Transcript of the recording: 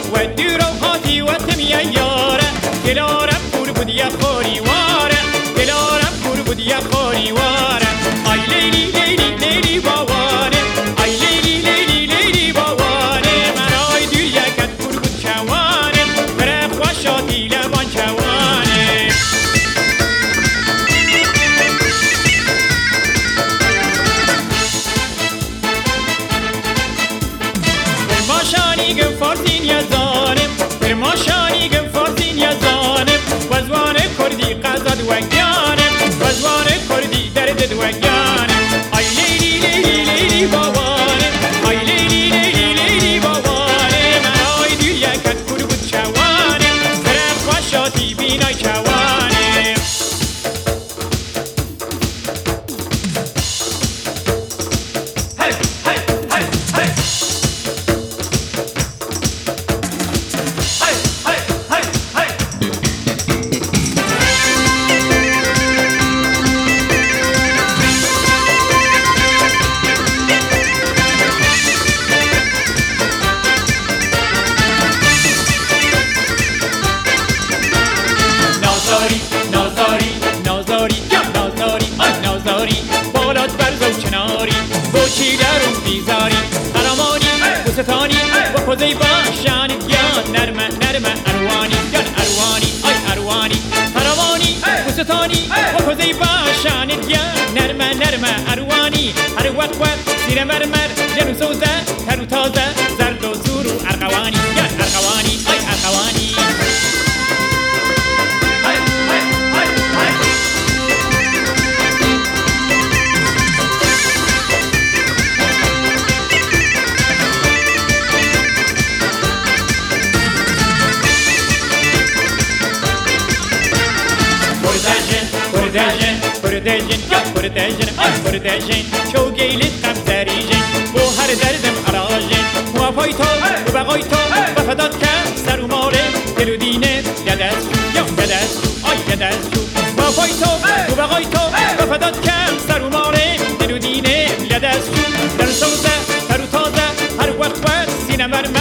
و دورو هاتی و تمیه یاره دلارم پر بودی خوری واره دلارم پر بودی خوری واره آی لیلی لیلی لیلی باوانه آی لیلی لیلی لیلی باوانه من آی دور یکت پر بود چوانه بره خوشاتی لبان چوانه برماشانی گم فارسین یزانم برماشانی گم فارسین یزانم وزوان کردی قزد وگیانم وزوان کردی درد وگیانم آی لیلی لیلی لیلی باوانم آی لیلی لیلی لیلی باوانم من آی دور یکت پر بود چوانم برم خوشاتی بینای چوانم بالات برزو چناری بوچی درون بیزاری قرمانی بوستانی و خوزی باشانی یا نرمه نرمه اروانی یا اروانی آی اروانی قرمانی بوستانی و خوزی باشانی یا نرمه نرمه اروانی هر وقت وقت زیر مرمر جنو سوزه ترو تازه زرد و زور و ارغوانی یا ارغوانی آی ارغوانی پردجن یا پردجن آی پردجن چو گیلت قبضریجن بو هر دردم اراجن موافای تو و بقای تو و فداد که سر و ماره دل و دینه یدست یا یدست آی یدست موافای تو و بقای تو و فداد که سر و ماره دل و دینه یدست در سوزه تر و تازه هر وقت سینه مرمه